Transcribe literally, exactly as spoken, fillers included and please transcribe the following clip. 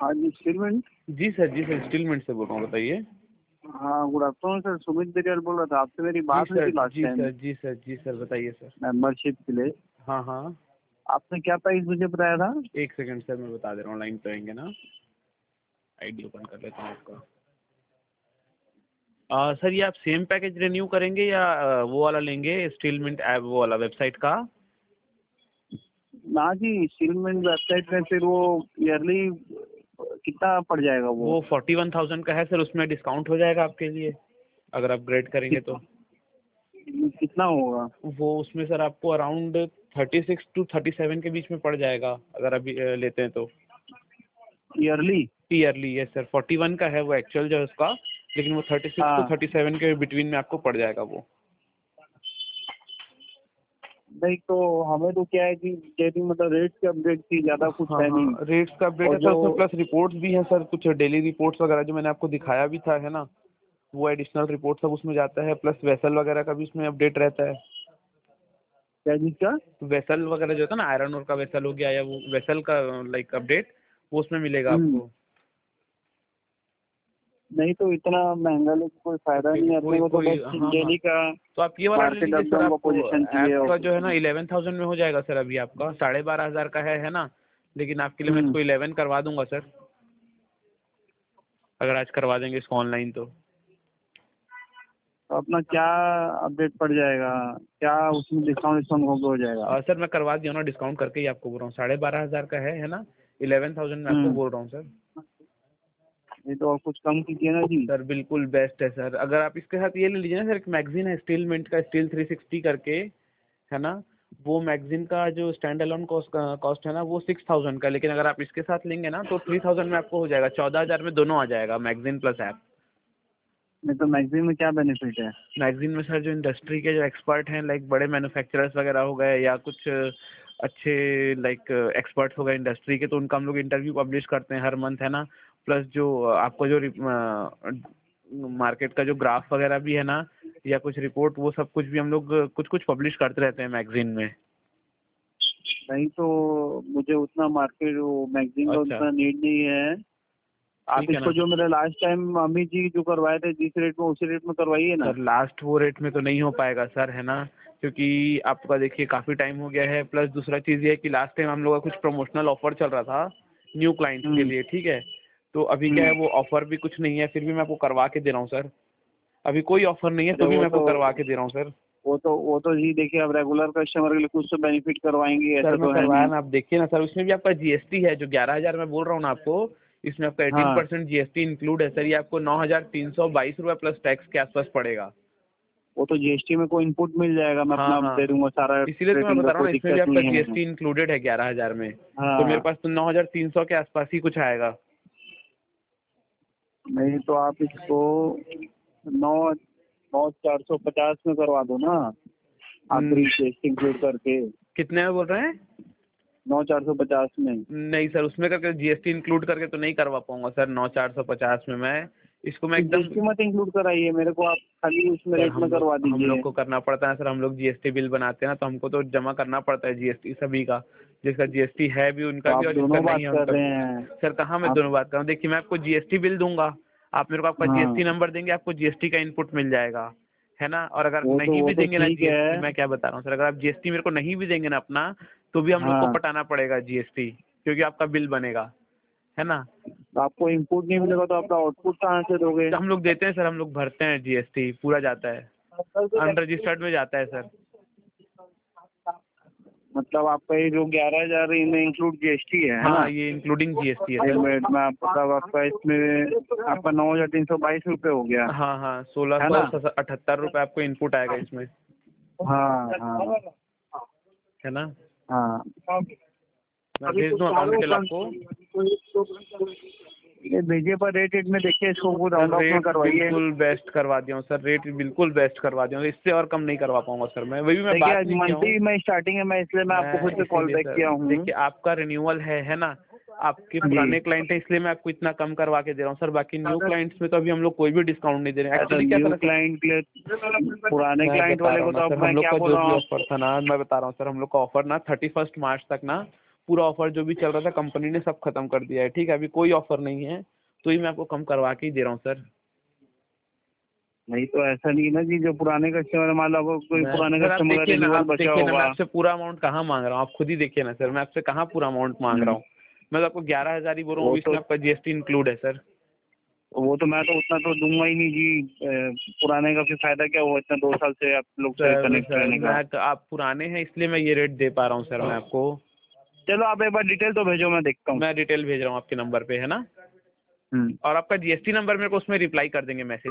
हाँ जी, स्टीलमेंट। जी सर, जी सर, स्टीलमेंट से बोल रहा हूँ, बताइए। हाँ, good afternoon sir, Sumit Beriyal बोल रहा था, आपसे मेरी जी बात हुई सर, थी लास्ट जी टाइम सर, जी सर, जी सर, बताइए सर। मेंबरशिप के लिए। हाँ हाँ, आपने क्या प्राइस मुझे बताया था? एक सेकंड सर, मैं बता दे रहा हूँ, लाइन पे आएंगे ना। आईडी ओपन कर लेता हूँ आपका। आ, सर ये आप सेम पैकेज रिन्यू करेंगे या आ, वो वाला लेंगे, स्टीलमेंट ऐप वो वाला वेबसाइट का? ना जी, स्टीलमेंट वेबसाइट में फिर वो ईयरली कितना पड़ जाएगा वो? वो फोर्टी वन थाउजेंड का है सर, उसमें डिस्काउंट हो जाएगा आपके लिए अगर अपग्रेड करेंगे तो। कितना होगा? वो उसमें सर आपको around thirty six to thirty seven के बीच में पड़ जाएगा अगर अभी अ, लेते हैं तो। ईयरली? ईयरली है सर, फोर्टी वन का है वो एक्चुअल जो है उसका, लेकिन वो थर्टी सिक्स टू हाँ। थर्टी सेवन के बिटवीन में आपको पड़ जाएगा वो। नहीं तो हमें तो क्या है कि डेली मतलब रेट की अपडेट थी, ज्यादा कुछ हाँ है नहीं। हाँ, रेट्स का अपडेट और है सर, जो उसमें प्लस रिपोर्ट्स भी हैं सर, कुछ डेली रिपोर्ट्स वगैरह जो मैंने आपको दिखाया भी था, है ना, वो एडिशनल रिपोर्ट सब उसमें जाता है, प्लस वेसल वगैरह का भी उसमें अपडेट रहता है। क्या चीज का? वेसल वगैरह जो होता है ना, आयरन ओर का वेसल हो गया या वो वेसल का लाइक अपडेट, वो उसमें मिलेगा हम्म। आपको। नहीं तो इतना महंगा लेके कोई फायदा फिर नहीं है अपने कोई को, तो कोई बस हाँ हाँ, डेली का तो आप ये वाला ले मार्केट लीजिए सर, अपडाउन का आपको पोजीशन ऐप चाहिए और का कुछ जो है ना नहीं। इलेवन थाउजेंड में हो जाएगा सर, अभी आपका साढ़े बारह हज़ार का है है ना, लेकिन आपके लिए मैं हम्म। इसको इलेवन करवा दूंगा सर, अगर आज करवा देंगे इसको ऑनलाइन तो। तो अपना क्या अपडेट पड़ जाएगा? क्या उसमें डिस्काउंट डिस्काउंट हो हो जाएगा? और सर मैं करवा दिया ना, डिस्काउंट करके ही आपको बोल रहा हूँ, साढ़े बारह हज़ार का है है ना, इलेवन थाउजेंड में आपको हम्म। बोल रहा हूँ सर। नहीं तो और कुछ कम कीजिए ना जी। सर बिल्कुल बेस्ट है सर, अगर आप इसके साथ ये ले लीजिए ना सर, एक मैगजीन है स्टीलमेंट का, स्टील थ्री सिक्सटी करके, है ना, वो मैगजीन का जो स्टैंड अलोन कॉस्ट कॉस्ट है ना, वो सिक्स थाउजेंड का, लेकिन अगर आप इसके साथ लेंगे ना तो थ्री थाउजेंड में आपको हो जाएगा, चौदह हज़ार में दोनों आ जाएगा, मैगजीन प्लस ऐप। नहीं तो मैगजीन में क्या बेनिफिट है? मैगजीन में सर जो इंडस्ट्री के जो एक्सपर्ट हैं, लाइक बड़े मैन्युफैक्चरर्स वगैरह हो गए या कुछ अच्छे लाइक एक्सपर्ट्स हो गए इंडस्ट्री के, तो उनका हम लोग इंटरव्यू पब्लिश करते हैं हर मंथ, है ना, प्लस जो आपको जो मार्केट का जो ग्राफ वगैरह भी है ना, या कुछ रिपोर्ट, वो सब कुछ भी हम लोग कुछ कुछ पब्लिश करते रहते हैं मैगजीन में। नहीं तो मुझे उतना मार्केट वो मैगजीन का अच्छा, उतना नीड नहीं है। आप ठीक है ना इसको जो सर। मेरे लास्ट टाइम अमित जी जो करवाए थे जिस रेट में, उसी रेट में करवाइए ना। सर लास्ट वो रेट में तो नहीं हो पाएगा सर, है ना, क्योंकि आपका देखिए काफ़ी टाइम हो गया है, प्लस दूसरा चीज़ ये है कि लास्ट टाइम हम लोग का कुछ प्रमोशनल ऑफर चल रहा था न्यू क्लाइंट्स के हम्म। लिए, ठीक है, तो अभी क्या है हम्म। वो ऑफर भी कुछ नहीं है, फिर भी मैं आपको करवा के दे रहा हूँ सर, अभी कोई ऑफर नहीं है अरे तो भी वो मैं आपको तो करवा के दे रहा हूँ सर। वो तो वो तो जी देखिए, अब रेगुलर कस्टमर के लिए कुछ तो बेनिफिट करवाएंगे, सर ऐसा मैं तो है करवाया नहीं। ना, आप देखिए ना सर, उसमें भी आपका जीएसटी है, जो ग्यारह हज़ार मैं बोल रहा हूँ ना आपको, इसमें आपका एटीन हाँ, परसेंट जीएसटी इंक्लूड है सर, ये आपको नौ हज़ार तीन सौ बाईस रुपये प्लस टैक्स के आसपास पड़ेगा। वो तो जीएसटी में कोई इनपुट मिल जाएगा, मैं हाँ अपना हाँ, दे दूंगा सारा इसीलिए तो मैं रेटिंग का, बता रहा हूँ कोई ना, इसमें भी दिक्कत आपका नहीं है। जीएसटी इंक्लूडेड है ग्यारह हज़ार में, तो मेरे हाँ। पास तो नौ हज़ार तीन सौ के आसपास ही कुछ आएगा। नहीं तो आप इसको नौ नौ चार सौ पचास में करवा दो ना, आखिरी हम्म, जीएसटी इंक्लूड करके। कितने में बोल रहे हैं? नौ चार सौ पचास में। नहीं सर, उसमें करके जीएसटी इंक्लूड करके तो नहीं करवा पाऊंगा सर, नौ चार सौ पचास में मैं इसको मैं तो एकदम। जीएसटी मत इंक्लूड कराइए मेरे को, आप खाली उसमें सर रेट हम में लोग करवा हम लोग दीजिए। को करना पड़ता है सर, हम लोग जीएसटी बिल बनाते हैं ना, तो हमको तो जमा करना पड़ता है जीएसटी सभी का, जिसका जीएसटी है भी तो उनका भी आप और जिसका दोनों बात नहीं है कर उनका रहे भी। हैं। सर कहाँ मैं आप दोनों बात कर रहा हूँ, देखिए मैं आपको जीएसटी बिल दूंगा, आप मेरे को आपका हाँ, जीएसटी नंबर देंगे, आपको जीएसटी का इनपुट मिल जाएगा, है ना, और अगर वो तो नहीं वो भी तो देंगे ना ठीक जीएसटी, है। मैं क्या बता रहा हूँ सर, अगर आप जीएसटी मेरे को नहीं भी देंगे ना अपना, तो भी हम लोग को हाँ, पटाना पड़ेगा जीएसटी, क्योंकि आपका बिल बनेगा, है ना। तो आपको इनपुट नहीं मिलेगा तो आपका आउटपुट कहाँ से दोगे? तो हम लोग देते हैं सर, हम लोग भरते हैं, जीएसटी पूरा जाता है, अनरजिस्टर्ड में जाता है सर। मतलब आपका ये जो ग्यारह हजार इनमें इंक्लूड जीएसटी है है ना? हाँ, ये इंक्लूडिंग जीएसटी है एक सर। मिनट में आप मतलब आपका इसमें आपका नौ हजार तीन सौ बाईस रुपये हो गया, हाँ हाँ, सोलह है सौ ना? अठहत्तर रुपये आपको इनपुट आएगा इसमें, हाँ हाँ है ना। हाँ। मैं भेज दूँ अकाउंट डिटेल आपको। ये भेजिए, पर रेट रेट में देखिए, इसको वो सर राउंड ऑफ में रेट करवाइए। बिल्कुल बेस्ट करवा दिया हूँ सर, रेट बिल्कुल बेस्ट करवा दिया हूँ, इससे और कम नहीं करवा पाऊंगा सर मैं, वही भी मैं देखिए बात आज भी किया हूँ। मंथली में स्टार्टिंग है, मैं इसलिए मैं आपको फिर मैं से कॉल इसीलिए बैक सर, किया हूँ। देखिए आपका रिन्यूअल है है ना, आपके जी। पुराने क्लाइंट है इसलिए मैं आपको इतना कम करवा के दे रहा हूँ सर, बाकी न्यू क्लाइंट्स में तो अभी हम लोग कोई भी डिस्काउंट नहीं दे रहे हैं, ऐसा एक्चुअली क्या न्यू था सर। क्लाइंट के लिए, पुराने मैं क्लाइंट बता वाले रहा को हूँ ना तो सर, अब हम मैं लोग क्या का बोल जो रहा भी हूँ। ऑफर था ना, मैं बता रहा हूँ सर, हम लोग का ऑफर ना थर्टी फर्स्ट मार्च तक ना पूरा ऑफर जो भी चल रहा था कंपनी ने सब खत्म कर दिया है, ठीक है, अभी कोई ऑफर नहीं है, तो ये मैं आपको कम करवा के ही दे रहा हूँ सर। नहीं तो ऐसा नहीं है ना जी, जो पुराने कस्टमर मान लो अगर कोई मैं पुराने सर आप कस्टमर का देखिए ना, रिन्यूअल आप बचा देखिए ना, मैं होगा। आपसे पूरा अमाउंट कहाँ मांग रहा हूँ, आप खुद ही देखिए ना सर, मैं आपसे कहाँ पूरा अमाउंट मांग रहा हम्म, हूँ। मैं तो आपको ग्यारह हजार ही बोल रहा हूँ, वो अभी तो इसमें आपका जीएसटी इंक्लूड है सर। वो तो मैं तो उतना तो दूंगा ही नहीं जी। अ, पुराने का फिर फायदा क्या हुआ इतना दो साल से आप लोग से सर कनेक्ट सर रहने का। मैं आप पुराने हैं इसलिए मैं ये रेट दे पा रहा हूँ सर मैं आपको। चलो आप एक बार डिटेल तो भेजो, मैं देखता हूँ। मैं डिटेल भेज रहा हूँ आपके नंबर पे, है ना, हम्म। और आपका जीएसटी नंबर मेरे को उसमें रिप्लाई कर देंगे मैसेज।